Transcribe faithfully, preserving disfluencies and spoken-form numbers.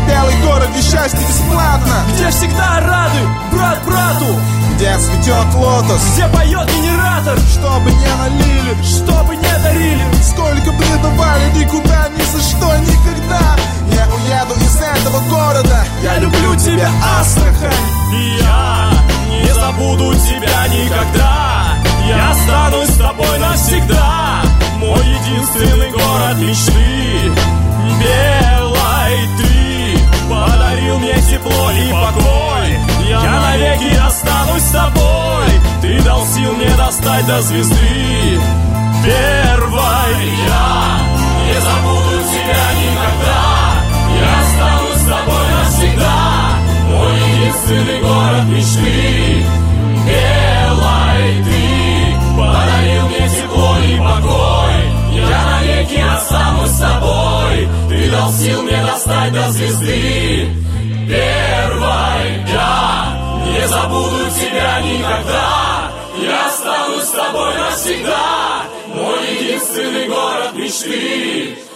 белый город, где счастье бесплатно, где всегда рады брат брату, где цветет лотос, где поет генератор, чтобы не налили, чтобы не дарили, сколько бы ни давали, никуда, ни за что, никогда не уеду из этого города. Я люблю тебя, Астрахань, и я не забуду тебя никогда. Я останусь с тобой навсегда. Мой единственный город мечты, белой ты подарил мне тепло и покой. Я навеки останусь с тобой. Ты дал сил мне достать до звезды первой. Я не забуду тебя никогда. Я останусь с тобой навсегда. Мой единственный город мечты, белой ты подарил мне тепло и покой. Я навеки останусь с тобой. Ты дал сил мне достать до звезды первой. Я не забуду тебя никогда. Я останусь с тобой навсегда. Мой единственный город мечты,